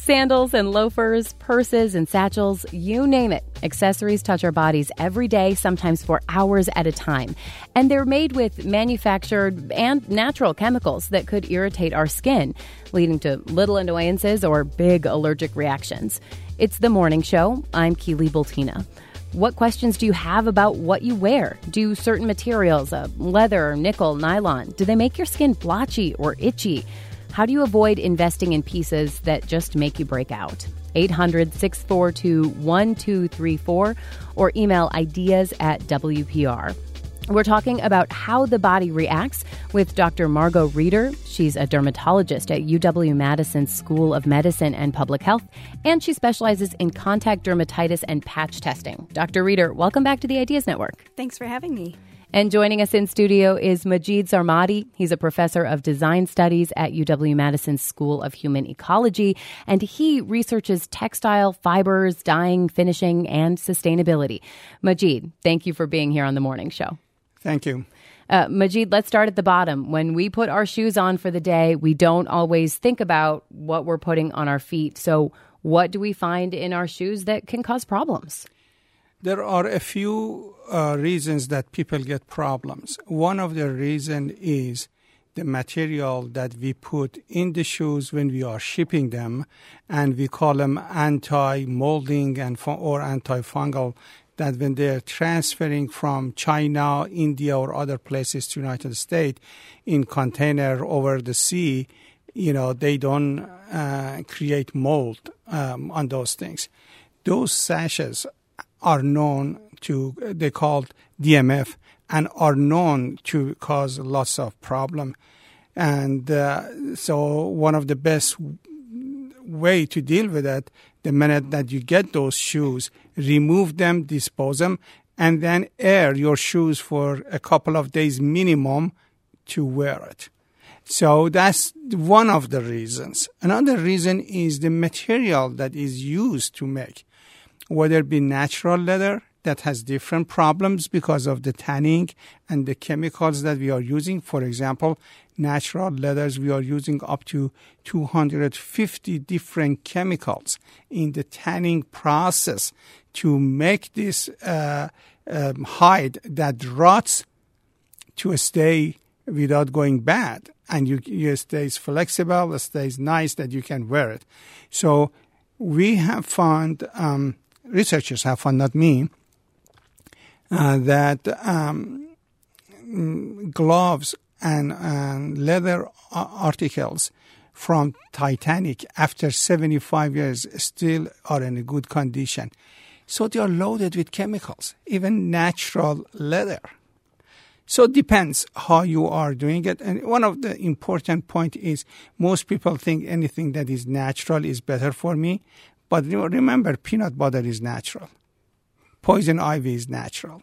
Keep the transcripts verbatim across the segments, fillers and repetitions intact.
Sandals and loafers, purses and satchels, you name it. Accessories touch our bodies every day, sometimes for hours at a time. And they're made with manufactured and natural chemicals that could irritate our skin, leading to little annoyances or big allergic reactions. It's The Morning Show. I'm Keely Bultina. What questions do you have about what you wear? Do certain materials, uh, leather, nickel, nylon, do they make your skin blotchy or itchy? How do you avoid investing in pieces that just make you break out? eight hundred, six four two, one two three four or email ideas at W P R. We're talking about how the body reacts with Doctor Margot Reeder. She's a dermatologist at U W-Madison School of Medicine and Public Health, and she specializes in contact dermatitis and patch testing. Doctor Reeder, welcome back to the Ideas Network. Thanks for having me. And joining us in studio is Majid Sarmadi. He's a professor of design studies at U W-Madison School of Human Ecology, and he researches textile, fibers, dyeing, finishing, and sustainability. Majid, thank you for being here on The Morning Show. Thank you. Uh, Majid, let's start at the bottom. When we put our shoes on for the day, we don't always think about what we're putting on our feet. So what do we find in our shoes that can cause problems? There are a few uh, reasons that people get problems. One of the reasons is the material that we put in the shoes when we are shipping them, and we call them anti-molding and fu- or anti-fungal, that when they're transferring from China, India, or other places to the United States in container over the sea, you know, they don't uh, create mold um, on those things. Those sashes are known to, they called D M F, and are known to cause lots of problem. And uh, so one of the best way to deal with it, the minute that you get those shoes, remove them, dispose them, and then air your shoes for a couple of days minimum to wear it. So that's one of the reasons. Another reason is the material that is used to make, whether it be natural leather that has different problems because of the tanning and the chemicals that we are using. For example, natural leathers, we are using up to two hundred fifty different chemicals in the tanning process to make this uh, um, hide that rots to stay without going bad. And you, you stays flexible, it stays nice that you can wear it. So we have found, um, researchers have found, not me, uh, that um, gloves and, and leather articles from Titanic after seventy-five years still are in a good condition. So they are loaded with chemicals, even natural leather. So it depends how you are doing it. And one of the important points is most people think anything that is natural is better for me. But remember, peanut butter is natural. Poison ivy is natural.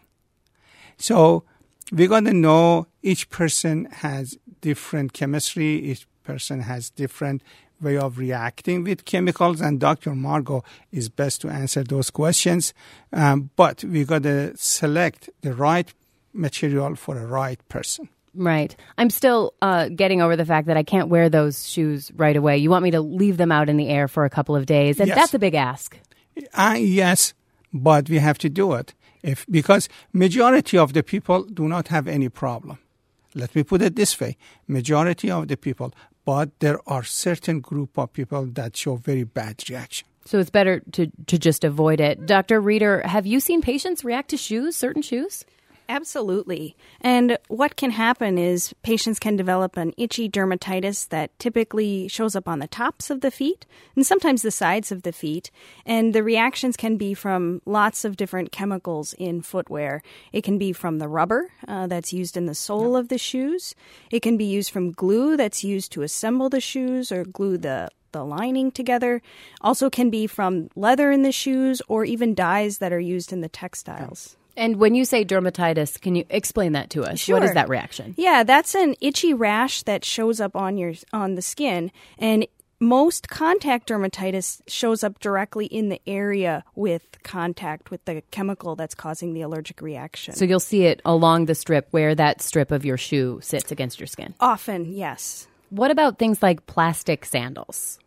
So we got to know each person has different chemistry. Each person has different way of reacting with chemicals. And Doctor Margot is best to answer those questions. Um, but we got to select the right material for the right person. Right. I'm still uh, getting over the fact that I can't wear those shoes right away. You want me to leave them out in the air for a couple of days, and yes. That's a big ask. Uh, yes, but we have to do it if because majority of the people do not have any problem. Let me put it this way. Majority of the people, but there are certain group of people that show very bad reaction. So it's better to, to just avoid it. Doctor Reeder, have you seen patients react to shoes, certain shoes? Absolutely. And what can happen is patients can develop an itchy dermatitis that typically shows up on the tops of the feet and sometimes the sides of the feet. And the reactions can be from lots of different chemicals in footwear. It can be from the rubber uh, that's used in the sole yeah. of the shoes. It can be used from glue that's used to assemble the shoes or glue the the lining together. Also can be from leather in the shoes or even dyes that are used in the textiles. And when you say dermatitis, can you explain that to us? Sure. What is that reaction? Yeah, that's an itchy rash that shows up on your on the skin. And most contact dermatitis shows up directly in the area with contact with the chemical that's causing the allergic reaction. So you'll see it along the strip where that strip of your shoe sits against your skin? Often, yes. What about things like plastic sandals?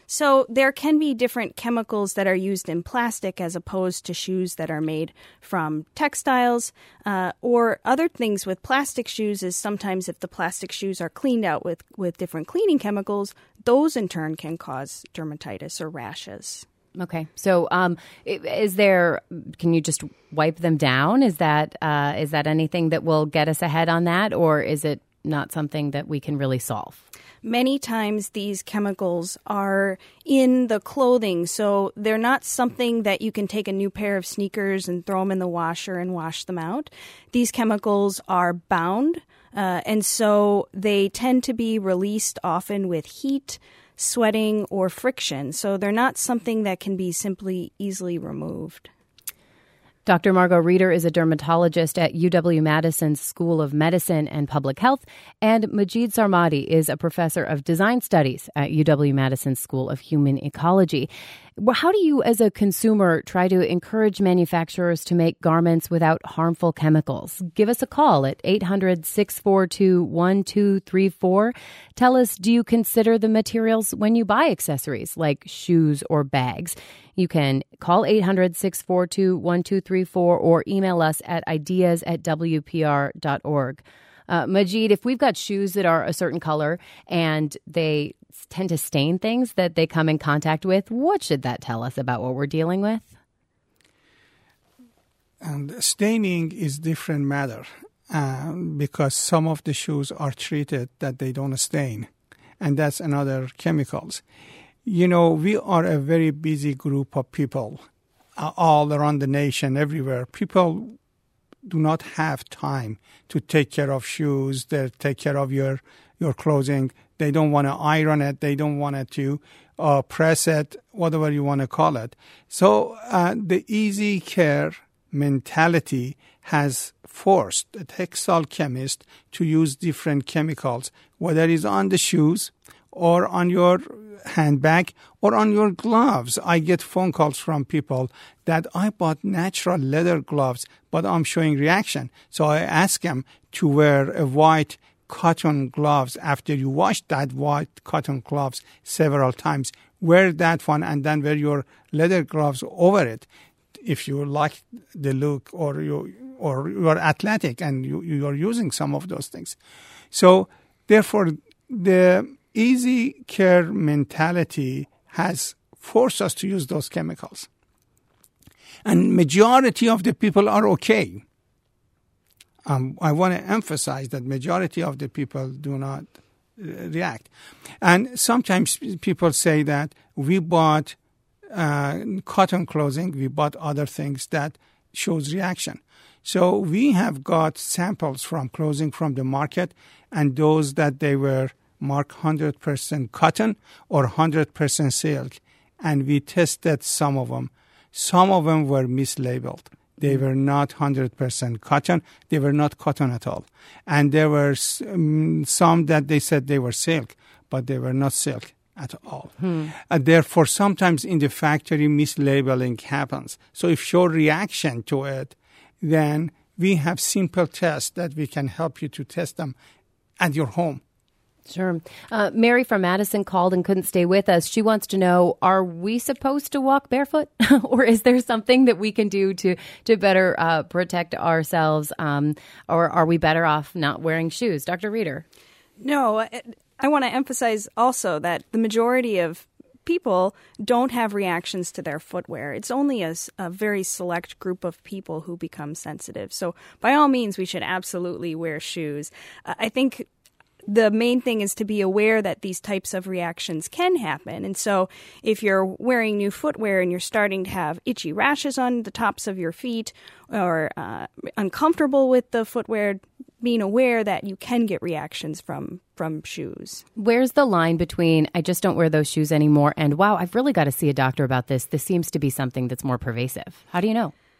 So there can be different chemicals that are used in plastic as opposed to shoes that are made from textiles. Uh, or other things with plastic shoes is sometimes if the plastic shoes are cleaned out with, with different cleaning chemicals, those in turn can cause dermatitis or rashes. Okay. So um, is there, can you just wipe them down? Is that uh, is that anything that will get us ahead on that? Or is it not something that we can really solve? Many times these chemicals are in the clothing, so they're not something that you can take a new pair of sneakers and throw them in the washer and wash them out. These chemicals are bound, uh, and so they tend to be released often with heat, sweating, or friction. So they're not something that can be simply easily removed. Doctor Margot Reeder is a dermatologist at U W-Madison's School of Medicine and Public Health, and Majid Sarmadi is a professor of design studies at U W-Madison's School of Human Ecology. How do you, as a consumer, try to encourage manufacturers to make garments without harmful chemicals? Give us a call at eight hundred, six four two, one two three four. Tell us, do you consider the materials when you buy accessories like shoes or bags? You can call eight hundred, six four two, one two three four or email us at ideas at w p r dot org. Uh, Majid, if we've got shoes that are a certain color and they tend to stain things that they come in contact with, what should that tell us about what we're dealing with? And staining is different matter uh, because some of the shoes are treated that they don't stain, and that's another chemicals. You know, we are a very busy group of people uh, all around the nation, everywhere. People do not have time to take care of shoes, they take care of your, your clothing. They don't want to iron it. They don't want to uh, press it, whatever you want to call it. So uh, the easy care mentality has forced a textile chemist to use different chemicals, whether it's on the shoes or on your handbag or on your gloves. I get phone calls from people that I bought natural leather gloves, but I'm showing reaction. So I ask them to wear a white cotton gloves after you wash that white cotton gloves several times. Wear that one and then wear your leather gloves over it if you like the look or you or you are athletic and you, you are using some of those things. So therefore, the easy care mentality has forced us to use those chemicals. And majority of the people are okay. Um, I want to emphasize that majority of the people do not uh, react. And sometimes people say that we bought uh, cotton clothing, we bought other things that shows reaction. So we have got samples from clothing from the market, and those that they were marked one hundred percent cotton or one hundred percent silk, and we tested some of them. Some of them were mislabeled. They were not one hundred percent cotton. They were not cotton at all. And there were um, some that they said they were silk, but they were not silk at all. Hmm. And therefore, sometimes in the factory, mislabeling happens. So if show reaction to it, then we have simple tests that we can help you to test them at your home. Sure. Uh, Mary from Madison called and couldn't stay with us. She wants to know, are we supposed to walk barefoot? Or is there something that we can do to, to better uh, protect ourselves? Um, or are we better off not wearing shoes? Doctor Reeder. No, I, I want to emphasize also that the majority of people don't have reactions to their footwear. It's only a, a very select group of people who become sensitive. So by all means, we should absolutely wear shoes. Uh, I think the main thing is to be aware that these types of reactions can happen. And so if you're wearing new footwear and you're starting to have itchy rashes on the tops of your feet or uh, uncomfortable with the footwear, being aware that you can get reactions from, from shoes. Where's the line between I just don't wear those shoes anymore and wow, I've really got to see a doctor about this. This seems to be something that's more pervasive. How do you know?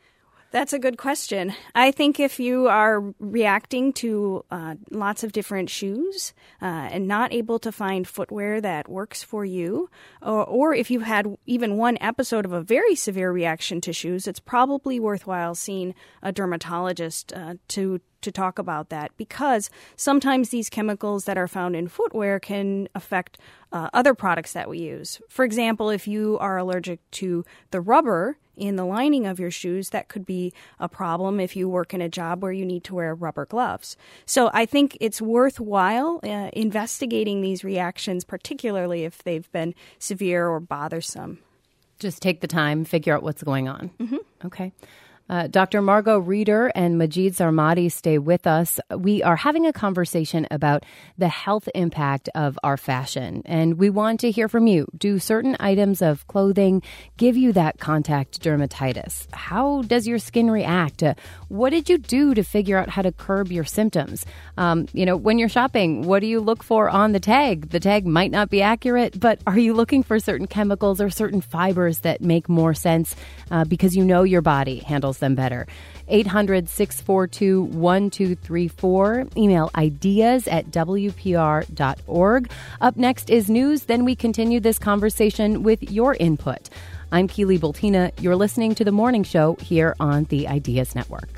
That's a good question. I think if you are reacting to uh, lots of different shoes uh, and not able to find footwear that works for you, or, or if you've had even one episode of a very severe reaction to shoes, it's probably worthwhile seeing a dermatologist uh, to to talk about that, because sometimes these chemicals that are found in footwear can affect uh, other products that we use. For example, if you are allergic to the rubber in the lining of your shoes, that could be a problem if you work in a job where you need to wear rubber gloves. So I think it's worthwhile uh, investigating these reactions, particularly if they've been severe or bothersome. Just take the time, figure out what's going on. Mm-hmm. Okay. Uh, Doctor Margot Reeder and Majid Sarmati stay with us. We are having a conversation about the health impact of our fashion, and we want to hear from you. Do certain items of clothing give you that contact dermatitis? How does your skin react? Uh, what did you do to figure out how to curb your symptoms? Um, you know, when you're shopping, what do you look for on the tag? The tag might not be accurate, but are you looking for certain chemicals or certain fibers that make more sense uh, because you know your body handles them better? eight hundred, six four two, one two three four. Email ideas at W P R dot org. Up next is news. Then we continue this conversation with your input. I'm Keely Bultina. You're listening to The Morning Show here on the Ideas Network.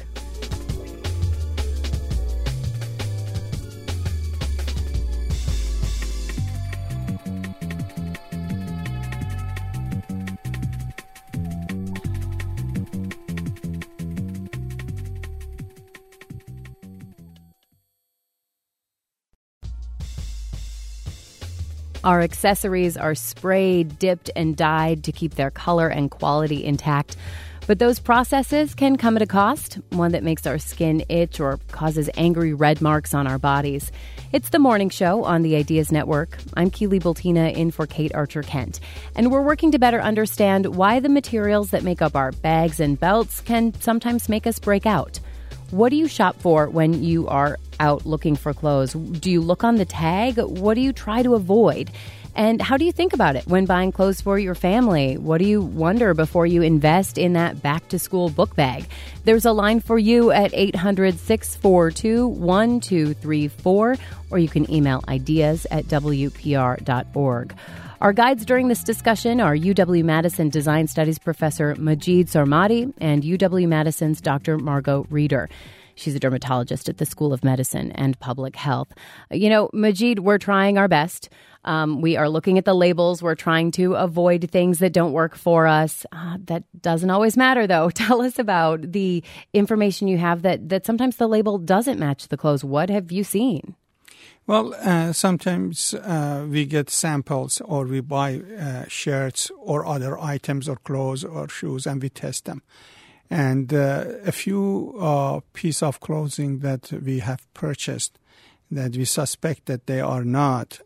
Our accessories are sprayed, dipped, and dyed to keep their color and quality intact. But those processes can come at a cost, one that makes our skin itch or causes angry red marks on our bodies. It's The Morning Show on the Ideas Network. I'm Keely Bultina in for Kate Archer-Kent. And we're working to better understand why the materials that make up our bags and belts can sometimes make us break out. What do you shop for when you are out looking for clothes? Do you look on the tag? What do you try to avoid? And how do you think about it when buying clothes for your family? What do you wonder before you invest in that back-to-school book bag? There's a line for you at eight hundred, six four two, one two three four, or you can email ideas at W P R dot org. Our guides during this discussion are U W-Madison Design Studies Professor Majid Sarmati and U W-Madison's Doctor Margot Reeder. She's a dermatologist at the School of Medicine and Public Health. You know, Majid, we're trying our best. Um, we are looking at the labels. We're trying to avoid things that don't work for us. Uh, that doesn't always matter, though. Tell us about the information you have that, that sometimes the label doesn't match the clothes. What have you seen? Well, uh, sometimes uh, we get samples or we buy uh, shirts or other items or clothes or shoes and we test them. And uh, a few uh, pieces of clothing that we have purchased that we suspect that they are not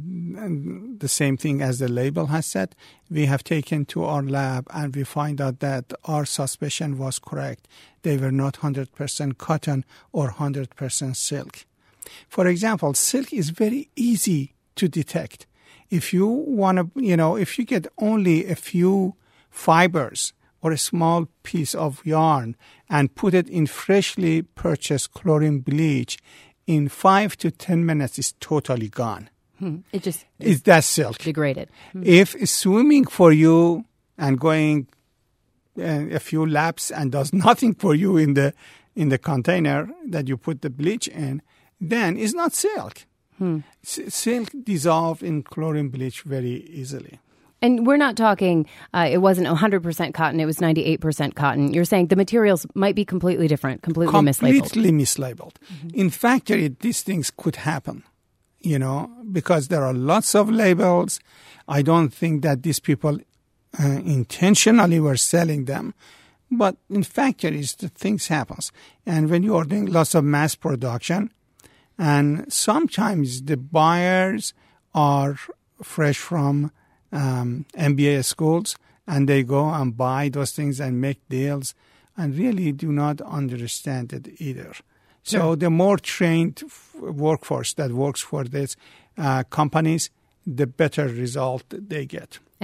the same thing as the label has said, we have taken to our lab and we find out that our suspicion was correct. They were not one hundred percent cotton or one hundred percent silk. For example, silk is very easy to detect. If you want to, you know, if you get only a few fibers or a small piece of yarn and put it in freshly purchased chlorine bleach, in five to ten minutes it's totally gone. Hmm. It just is that silk degraded. Hmm. If it's swimming for you and going uh, a few laps and does nothing for you in the in the container that you put the bleach in, then it's not silk. Hmm. S- silk dissolved in chlorine bleach very easily. And we're not talking, uh, it wasn't one hundred percent cotton, it was ninety-eight percent cotton. You're saying the materials might be completely different, completely, completely mislabeled. Completely mislabeled. Mm-hmm. In factory, these things could happen, you know, because there are lots of labels. I don't think that these people uh, intentionally were selling them. But in factories, the things happen. And when you are doing lots of mass production, and sometimes the buyers are fresh from um, M B A schools, and they go and buy those things and make deals, and really do not understand it either. So sure. The more trained f- workforce that works for these uh, companies, the better result they get.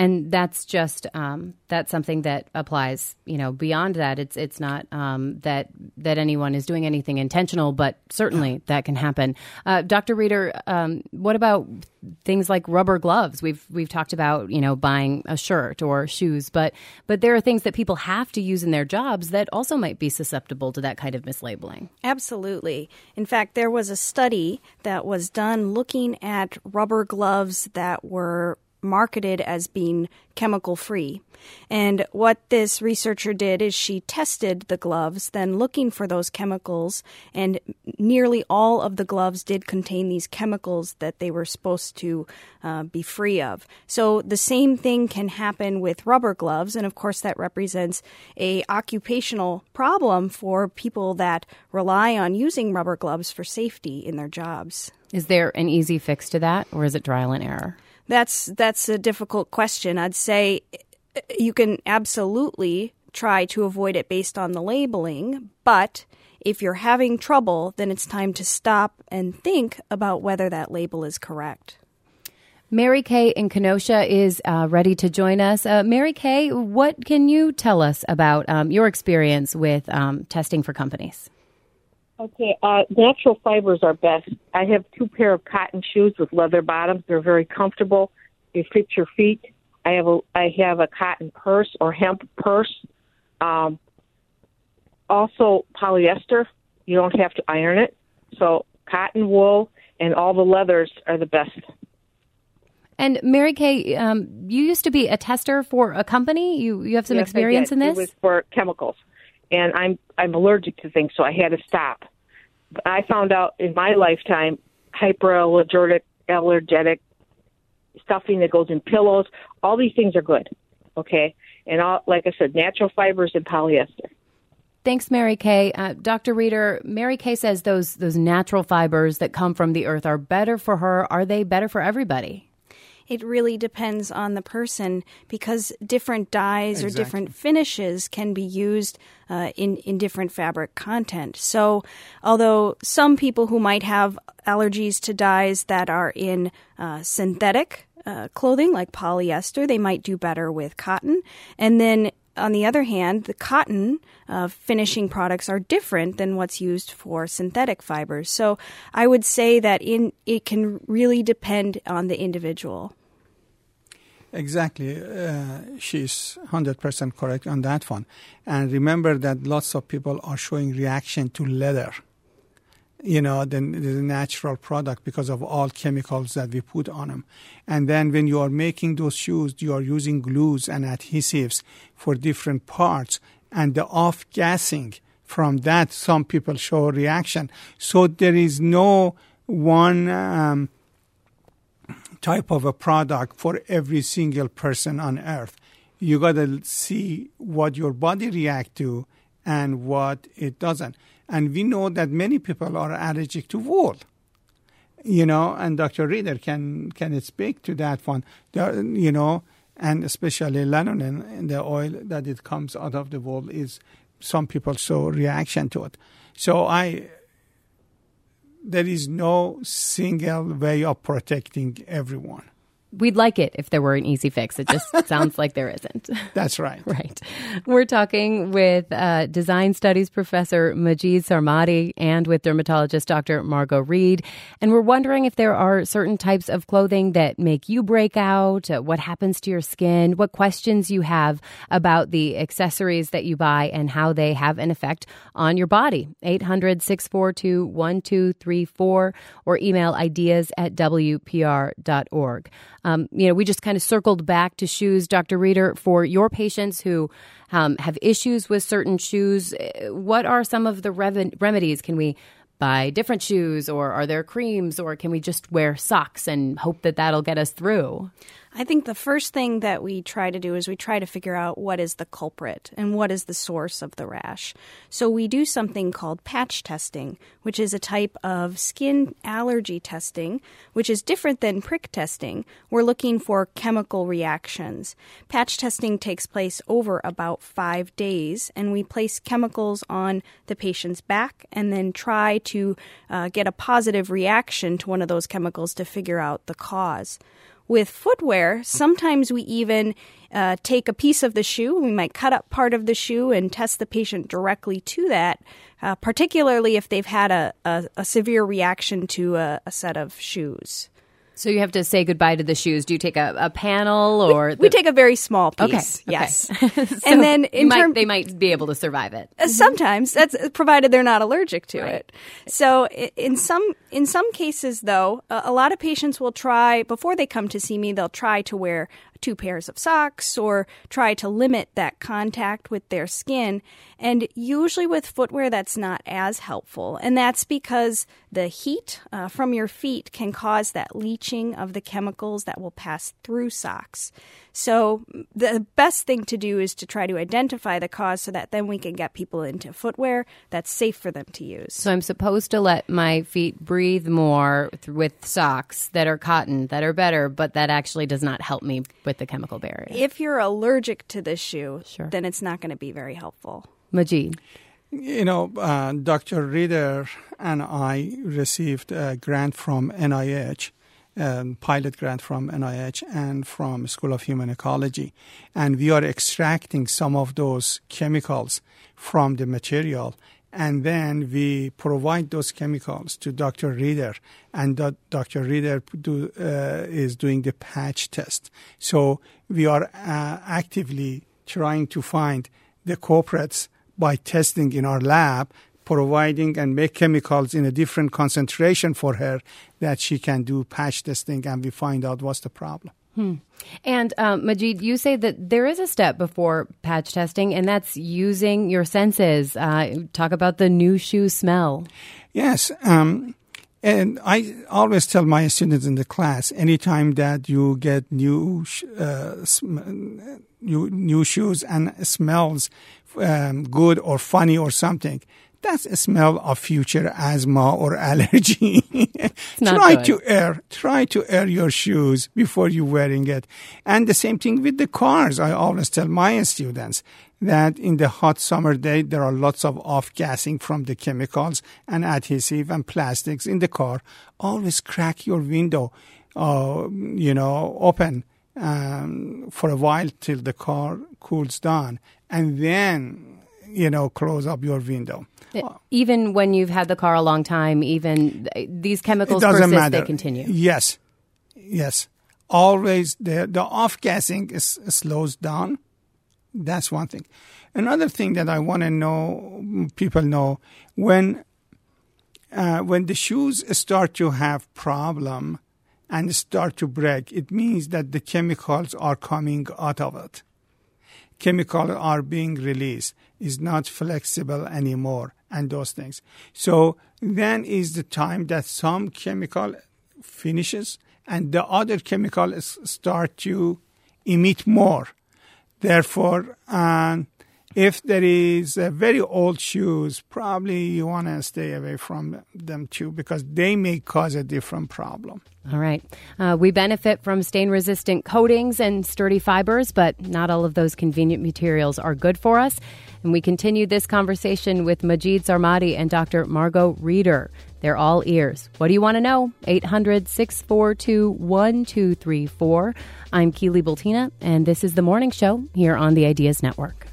And that's just um, that's something that applies, you know, beyond that. It's it's not um, that that anyone is doing anything intentional, but certainly yeah. that can happen. Uh, Doctor Reeder, um, what about things like rubber gloves? We've we've talked about, you know, buying a shirt or shoes, but but there are things that people have to use in their jobs that also might be susceptible to that kind of mislabeling. Absolutely. In fact, there was a study that was done looking at rubber gloves that were marketed as being chemical-free. And what this researcher did is she tested the gloves, then looking for those chemicals, and nearly all of the gloves did contain these chemicals that they were supposed to uh, be free of. So the same thing can happen with rubber gloves, and of course that represents a occupational problem for people that rely on using rubber gloves for safety in their jobs. Is there an easy fix to that, or is it trial and error? That's that's a difficult question. I'd say you can absolutely try to avoid it based on the labeling, but if you're having trouble, then it's time to stop and think about whether that label is correct. Mary Kay in Kenosha is uh, ready to join us. Uh, Mary Kay, what can you tell us about um, your experience with um, testing for companies? Okay, uh, natural fibers are best. I have two pair of cotton shoes with leather bottoms. They're very comfortable. They fit your feet. I have a I have a cotton purse or hemp purse. Um, also polyester. You don't have to iron it. So cotton, wool, and all the leathers are the best. And Mary Kay, um, you used to be a tester for a company. You you have some yes, experience I did. in this? It was for chemicals. And I'm I'm allergic to things, so I had to stop. But I found out in my lifetime, hyperallergenic, allergenic stuffing that goes in pillows, all these things are good, okay? And all, like I said, natural fibers and polyester. Thanks, Mary Kay. Uh, Doctor Reeder, Mary Kay says those those natural fibers that come from the earth are better for her. Are they better for everybody? It really depends on the person because different dyes exactly. or different finishes can be used uh, in, in different fabric content. So although some people who might have allergies to dyes that are in uh, synthetic uh, clothing like polyester, they might do better with cotton. And then on the other hand, the cotton uh, finishing products are different than what's used for synthetic fibers. So I would say that in it can really depend on the individual. Exactly. Uh, she's one hundred percent correct on that one. And remember that lots of people are showing reaction to leather, you know, the, the natural product because of all chemicals that we put on them. And then when you are making those shoes, you are using glues and adhesives for different parts. And the off-gassing from that, some people show reaction. So there is no one um, type of a product for every single person on earth. You got to see what your body react to and what it doesn't. And we know that many people are allergic to wool, you know, and Doctor Reeder can can speak to that one, there, you know, and especially lanolin, the oil that it comes out of the wool is some people show reaction to it. So I, there is no single way of protecting everyone. We'd like it if there were an easy fix. It just sounds like there isn't. That's right. Right. We're talking with uh, design studies professor Majid Sarmati and with dermatologist Doctor Margot Reed. And we're wondering if there are certain types of clothing that make you break out, uh, what happens to your skin, what questions you have about the accessories that you buy and how they have an effect on your body. eight hundred, six four two, one two three four or email ideas at w p r dot org. Um, you know, we just kind of circled back to shoes, Doctor Reeder, for your patients who um, have issues with certain shoes. What are some of the rev- remedies? Can we buy different shoes, or are there creams, or can we just wear socks and hope that that'll get us through? I think the first thing that we try to do is we try to figure out what is the culprit and what is the source of the rash. So we do something called patch testing, which is a type of skin allergy testing, which is different than prick testing. We're looking for chemical reactions. Patch testing takes place over about five days, and we place chemicals on the patient's back and then try to uh, get a positive reaction to one of those chemicals to figure out the cause. with footwear, sometimes we even uh, take a piece of the shoe. We might cut up part of the shoe and test the patient directly to that, uh, particularly if they've had a, a, a severe reaction to a, a set of shoes. So you have to say goodbye to the shoes. Do you take a, a panel or? We, the... we take a very small piece. Okay. Yes. Okay. So and then in might, term, they might be able to survive it. Sometimes, that's provided they're not allergic to Right. it. So in some in some cases, though, a, a lot of patients will try, before they come to see me, they'll try to wear two pairs of socks or try to limit that contact with their skin. And usually with footwear, that's not as helpful. And that's because the heat uh, from your feet can cause that leaching of the chemicals that will pass through socks. So the best thing to do is to try to identify the cause so that then we can get people into footwear that's safe for them to use. So I'm supposed to let my feet breathe more th- with socks that are cotton, that are better, but that actually does not help me with the chemical barrier. If you're allergic to the shoe, Sure. then it's not going to be very helpful. Majid. You know, uh, Doctor Reader and I received a grant from N I H, um, pilot grant from N I H and from School of Human Ecology. And we are extracting some of those chemicals from the material. And then we provide those chemicals to Doctor Reader, and that Doctor Reader do, uh, is doing the patch test. So we are uh, actively trying to find the culprits by testing in our lab, providing and make chemicals in a different concentration for her that she can do patch testing, and we find out what's the problem. Hmm. And um, Majid, you say that there is a step before patch testing, and that's using your senses. Uh, talk about the new shoe smell. Yes. Um, and I always tell my students in the class, anytime that you get new sh- uh, sm- new, new shoes and it smells um, good or funny or something, that's a smell of future asthma or allergy. Try good. to air, try to air your shoes before you wearing it. And the same thing with the cars. I always tell my students that in the hot summer day, there are lots of off-gassing from the chemicals and adhesive and plastics in the car. Always crack your window, uh, you know, open um, for a while till the car cools down. And then, you know, close up your window. Even when you've had the car a long time, even these chemicals it doesn't persist, matter. they continue. Yes, yes. Always the, the off-gassing is, slows down. That's one thing. Another thing that I want to know, people know, when uh, when the shoes start to have problem and start to break, it means that the chemicals are coming out of it. Chemicals are being released, is not flexible anymore, and those things. So then is the time that some chemical finishes and the other chemical is start to emit more. Therefore, um, if there is a very old shoes, probably you want to stay away from them too, because they may cause a different problem. All right. Uh, we benefit from stain-resistant coatings and sturdy fibers, but not all of those convenient materials are good for us. And we continue this conversation with Majid Sarmati and Doctor Margot Reader. They're all ears. What do you want to know? eight hundred, six four two, one two three four. I'm Keely Bultina, and this is The Morning Show here on the Ideas Network.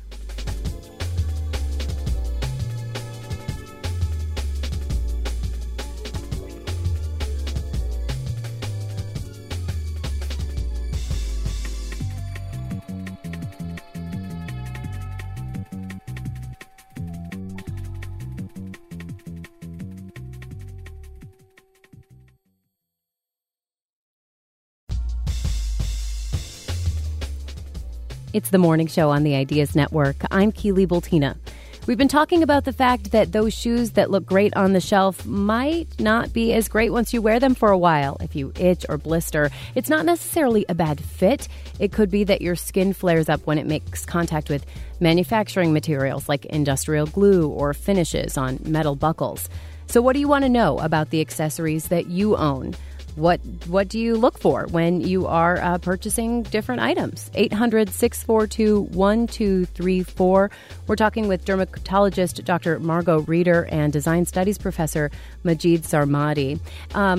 It's The Morning Show on the Ideas Network. I'm Keely Bultina. We've been talking about the fact that those shoes that look great on the shelf might not be as great once you wear them for a while. If you itch or blister, it's not necessarily a bad fit. It could be that your skin flares up when it makes contact with manufacturing materials like industrial glue or finishes on metal buckles. So what do you want to know about the accessories that you own? What what do you look for when you are uh, purchasing different items? eight hundred, six four two, one two three four. We're talking with dermatologist Doctor Margot Reader and design studies professor Majid Sarmati. Um,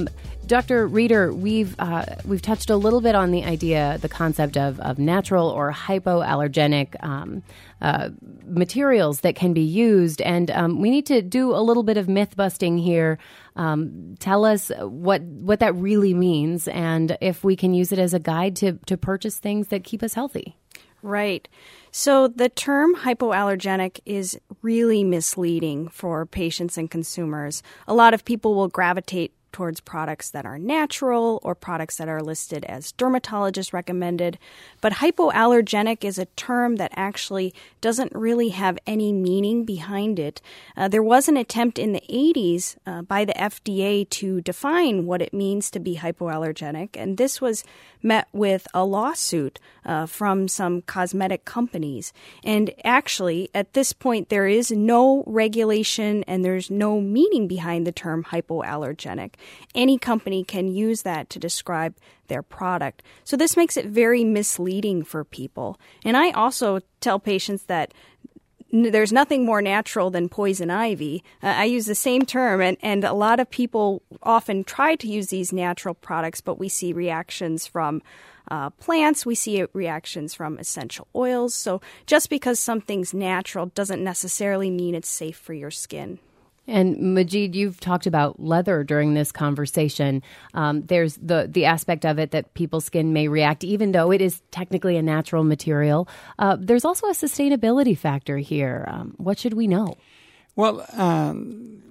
Doctor Reeder, we've uh, we've touched a little bit on the idea, the concept of, of natural or hypoallergenic um, uh, materials that can be used, and um, we need to do a little bit of myth busting here. Um, tell us what what that really means, and if we can use it as a guide to to purchase things that keep us healthy. Right. So the term hypoallergenic is really misleading for patients and consumers. A lot of people will gravitate towards products that are natural or products that are listed as dermatologist recommended. But hypoallergenic is a term that actually doesn't really have any meaning behind it. Uh, there was an attempt in the eighties uh, by the F D A to define what it means to be hypoallergenic, and this was met with a lawsuit uh, from some cosmetic companies. And actually, at this point, there is no regulation and there's no meaning behind the term hypoallergenic. Any company can use that to describe their product. So this makes it very misleading for people. And I also tell patients that n- there's nothing more natural than poison ivy. Uh, I use the same term, and, and a lot of people often try to use these natural products, but we see reactions from uh, plants, we see reactions from essential oils. So just because something's natural doesn't necessarily mean it's safe for your skin. And Majid, you've talked about leather during this conversation. Um, there's the the aspect of it that people's skin may react, even though it is technically a natural material. Uh, there's also a sustainability factor here. Um, what should we know? Well, um,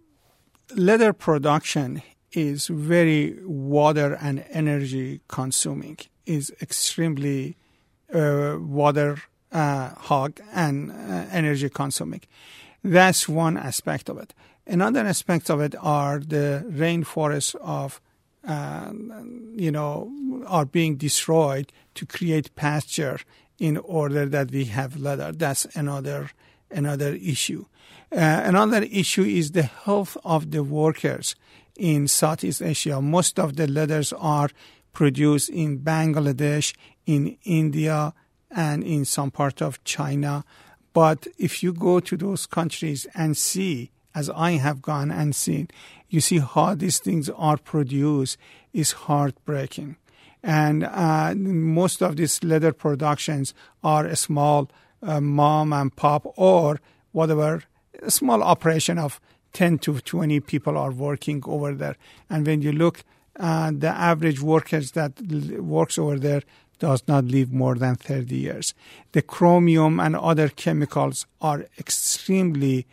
leather production is very water and energy consuming, is extremely uh, water uh, hog and uh, energy consuming. That's one aspect of it. Another aspect of it are the rainforests of, uh, you know, are being destroyed to create pasture in order that we have leather. That's another another issue. Uh, another issue is the health of the workers in Southeast Asia. Most of the leathers are produced in Bangladesh, in India, and in some part of China. But if you go to those countries and see, as I have gone and seen, you see how these things are produced is heartbreaking. And uh, most of these leather productions are a small uh, mom and pop or whatever, a small operation of ten to twenty people are working over there. And when you look, uh, the average workers that l- works over there does not live more than thirty years. The chromium and other chemicals are extremely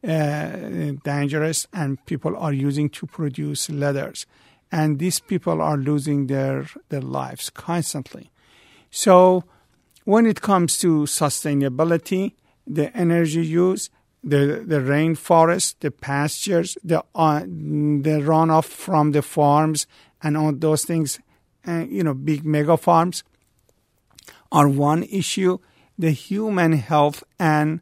uh, dangerous, and people are using to produce leathers. And these people are losing their, their lives constantly. So when it comes to sustainability, the energy use, the, the rainforest, the pastures, the, uh, the runoff from the farms and all those things, uh, you know, big mega farms, are one issue. The human health and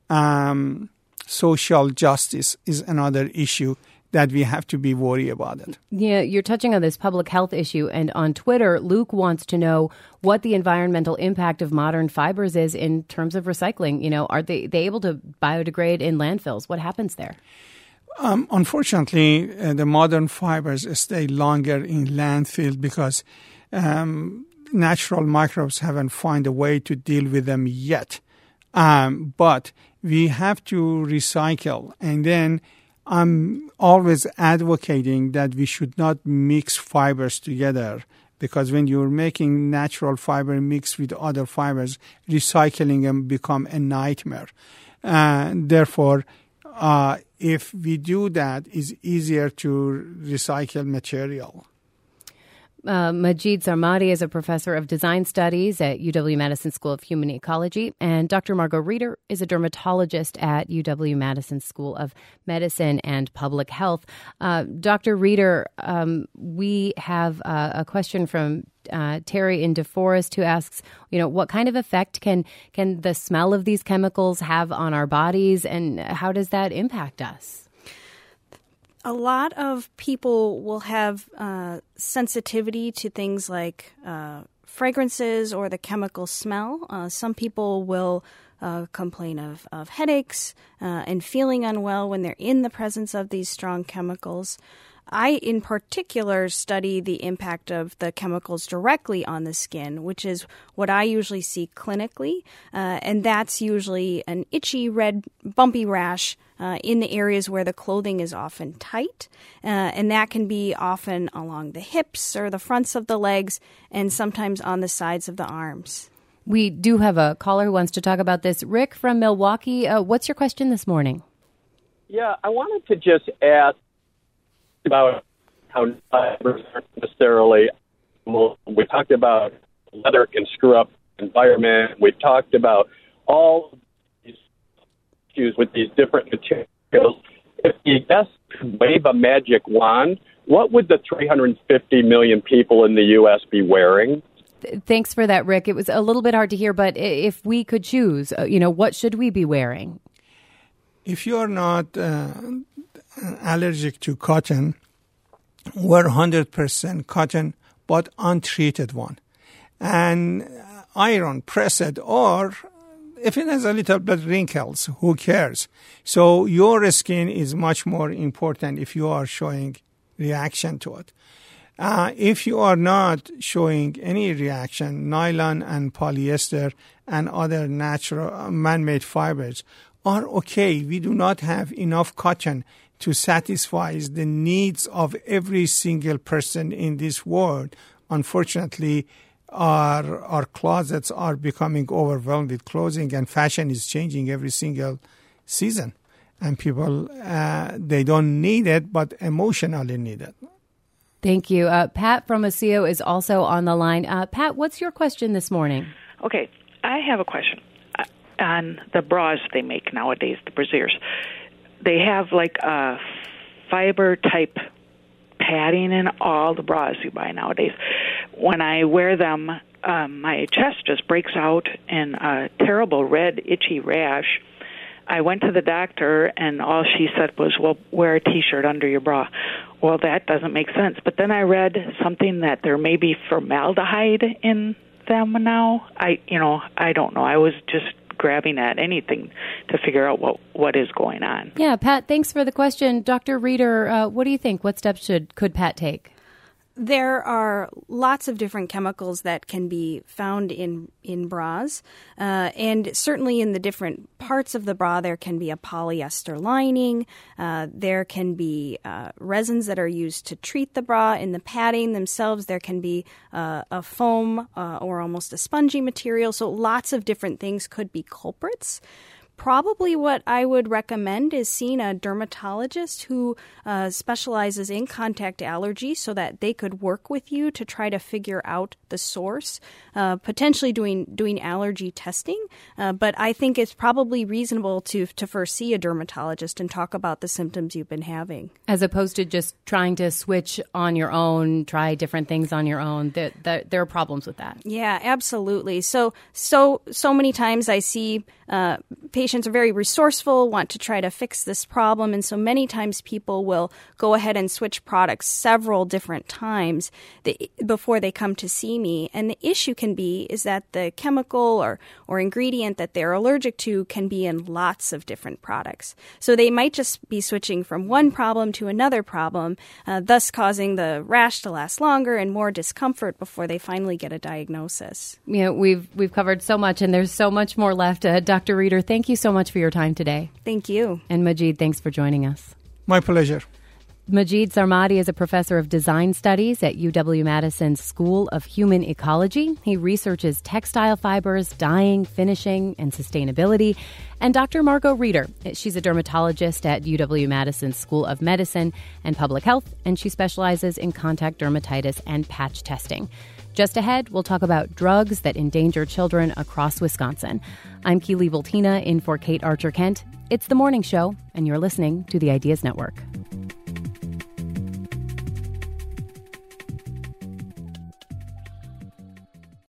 um, social justice is another issue that we have to be worried about it. Yeah, you're touching on this public health issue, and on Twitter, Luke wants to know what the environmental impact of modern fibers is in terms of recycling. You know, are they, they able to biodegrade in landfills? What happens there? Um, unfortunately, uh, the modern fibers stay longer in landfill because um, natural microbes haven't found a way to deal with them yet. Um, but we have to recycle. And then I'm always advocating that we should not mix fibers together, because when you're making natural fiber mixed with other fibers, recycling them become a nightmare. Uh, therefore, uh, if we do that, it's easier to recycle material. Uh, Majid Sarmati is a professor of design studies at U W-Madison School of Human Ecology, and Doctor Margot Reeder is a dermatologist at U W-Madison School of Medicine and Public Health. Uh, Doctor Reeder, um, we have uh, a question from uh, Terry in DeForest who asks, you know, what kind of effect can can the smell of these chemicals have on our bodies, and how does that impact us? A lot of people will have uh, sensitivity to things like uh, fragrances or the chemical smell. Uh, some people will uh, complain of, of headaches uh, and feeling unwell when they're in the presence of these strong chemicals. I, in particular, study the impact of the chemicals directly on the skin, which is what I usually see clinically. Uh, and that's usually an itchy, red, bumpy rash uh, in the areas where the clothing is often tight. Uh, and that can be often along the hips or the fronts of the legs and sometimes on the sides of the arms. We do have a caller who wants to talk about this. Rick from Milwaukee, uh, what's your question this morning? Yeah, I wanted to just ask about how fibers aren't necessarily. Well, we talked about leather can screw up the environment. We've talked about all of these issues with these different materials. If the guest could wave a magic wand, what would the three hundred fifty million people in the U S be wearing? Thanks for that, Rick. It was a little bit hard to hear, but if we could choose, uh, you know, what should we be wearing? If you're not uh, allergic to cotton, wear one hundred percent cotton, but untreated one. And iron, press it, or if it has a little bit wrinkles, who cares? So your skin is much more important if you are showing reaction to it. Uh, if you are not showing any reaction, nylon and polyester and other natural man-made fibers are okay. We do not have enough cotton to satisfy the needs of every single person in this world. Unfortunately, our our closets are becoming overwhelmed with clothing, and fashion is changing every single season. And people, uh, they don't need it, but emotionally need it. Thank you. Uh, Pat from Osseo is also on the line. Uh, Pat, what's your question this morning? Okay, I have a question on the bras they make nowadays, the brasiers. They have like a fiber-type padding in all the bras you buy nowadays. When I wear them, um, my chest just breaks out in a terrible red, itchy rash. I went to the doctor, and all she said was, well, wear a T-shirt under your bra. Well, that doesn't make sense. But then I read something that there may be formaldehyde in them now. I, you know, I don't know. I was just grabbing at anything to figure out what, what is going on. Yeah, Pat, thanks for the question. Doctor Reeder, uh, what do you think? What steps should could Pat take? There are lots of different chemicals that can be found in, in bras, uh, and certainly in the different parts of the bra there can be a polyester lining, uh, there can be uh, resins that are used to treat the bra. In the padding themselves there can be uh, a foam uh, or almost a spongy material, so lots of different things could be culprits. Probably what I would recommend is seeing a dermatologist who uh, specializes in contact allergy so that they could work with you to try to figure out the source, uh, potentially doing doing allergy testing. Uh, but I think it's probably reasonable to to first see a dermatologist and talk about the symptoms you've been having. As opposed to just trying to switch on your own, try different things on your own. There, there, there are problems with that. Yeah, absolutely. So, so, so many times I see uh, patients are very resourceful, want to try to fix this problem, and so many times people will go ahead and switch products several different times the, before they come to see me. And the issue can be is that the chemical or, or ingredient that they're allergic to can be in lots of different products. So they might just be switching from one problem to another problem, uh, thus causing the rash to last longer and more discomfort before they finally get a diagnosis. You know, we've we've covered so much, and there's so much more left. Uh, Doctor Reeder, thank you so much for your time today. Thank you. And Majid, thanks for joining us. My pleasure. Majid Sarmadi is a professor of design studies at U W-Madison's School of Human Ecology. He researches textile fibers, dyeing, finishing, and sustainability. And Doctor Margot Reeder, she's a dermatologist at U W-Madison's School of Medicine and Public Health, and she specializes in contact dermatitis and patch testing. Just ahead, we'll talk about drugs that endanger children across Wisconsin. I'm Keely Voltina in for Kate Archer-Kent. It's The Morning Show, and you're listening to the Ideas Network.